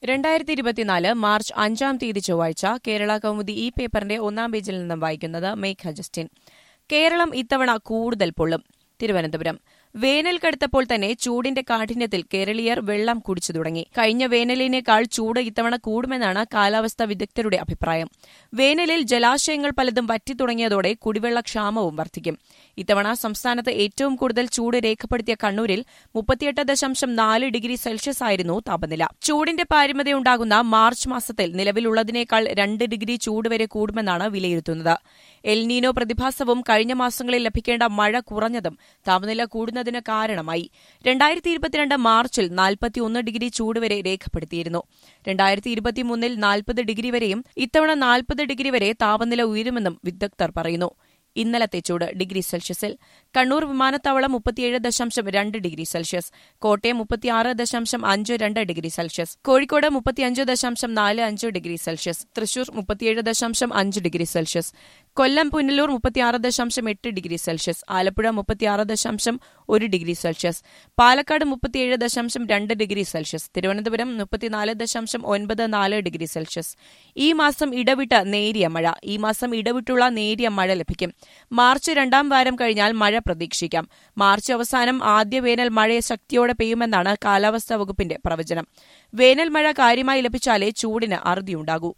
2024 March 5 തീയതി ചൊവ്വാഴ്ച കേരള കൗമുദി ഈ പേപ്പറിന്റെ ഒന്നാം പേജിൽ നിന്നും വായിക്കുന്നത് മേഘ ജസ്റ്റിൻ. കേരളം ഇത്തവണ കൂടുതൽ പൊള്ളും. തിരുവനന്തപുരം. വേനൽ കടുത്തപ്പോൾ തന്നെ ചൂടിന്റെ കാഠിന്യത്തിൽ കേരളീയർ വെള്ളം കുടിച്ചു തുടങ്ങി. കഴിഞ്ഞ വേനലിനേക്കാൾ ചൂട് ഇത്തവണ കൂടുമെന്നാണ് കാലാവസ്ഥാ വിദഗ്ധരുടെ അഭിപ്രായം. വേനലിൽ ജലാശയങ്ങൾ പലതും വറ്റിത്തുടങ്ങിയതോടെ കുടിവെള്ളക്ഷാമവും വർദ്ധിക്കും. ഇത്തവണ സംസ്ഥാനത്ത് ഏറ്റവും കൂടുതൽ ചൂട് രേഖപ്പെടുത്തിയ കണ്ണൂരിൽ 38.4 ഡിഗ്രി സെൽഷ്യസ് ആയിരുന്നു താപനില. ചൂടിന്റെ പാരമ്യതയുണ്ടാകുന്ന മാർച്ച് മാസത്തിൽ നിലവിലുള്ളതിനേക്കാൾ 2 ഡിഗ്രി ചൂട് വരെ കൂടുമെന്നാണ് വിലയിരുത്തുന്നത്. എൽനീനോ പ്രതിഭാസവും കഴിഞ്ഞ മാസങ്ങളിൽ ലഭിക്കേണ്ട മഴ കുറഞ്ഞതും താപനില കൂടുന്നതിന് കാരണമായി. 2022 മാർച്ചിൽ 41 ഡിഗ്രി ചൂട് വരെ രേഖപ്പെടുത്തിയിരുന്നു. 2023 40 ഡിഗ്രി വരെയും ഇത്തവണ 40 ഡിഗ്രി വരെ താപനില ഉയരുമെന്നും വിദഗ്ധർ പറയുന്നു. ഇന്നലത്തെ ചൂട് ഡിഗ്രി സെൽഷ്യസിൽ. കണ്ണൂർ വിമാനത്താവളം 37.2 degree Celsius, Kottayam 36.52 degree Celsius, Kozhikode 35.45 degree Celsius, Thrissur 37.5 degree Celsius, Kollam Punalur 36.8 degree Celsius, Alappuzha 36.1 degree Celsius, Palakkad 37.2 degree Celsius, Thiruvananthapuram 34.94 degree Celsius. ഈ മാസം ഇടവിട്ട് നേരിയ മഴ. ഈ മാസം ഇടവിട്ടുള്ള നേരിയ മഴ ലഭിക്കും. മാർച്ച് 2ാം വാരം കഴിഞ്ഞാൽ മഴ പ്രതീക്ഷിക്കാം. മാർച്ച് അവസാനം ആദ്യ വേനൽ മഴ ശക്തിയോടെ പെയ്യുമെന്നാണ് കാലാവസ്ഥാ വകുപ്പിന്റെ പ്രവചനം. വേനൽ മഴ കാര്യമായി ലഭിച്ചാലേ ചൂടിന് അറുതിയുണ്ടാകൂ.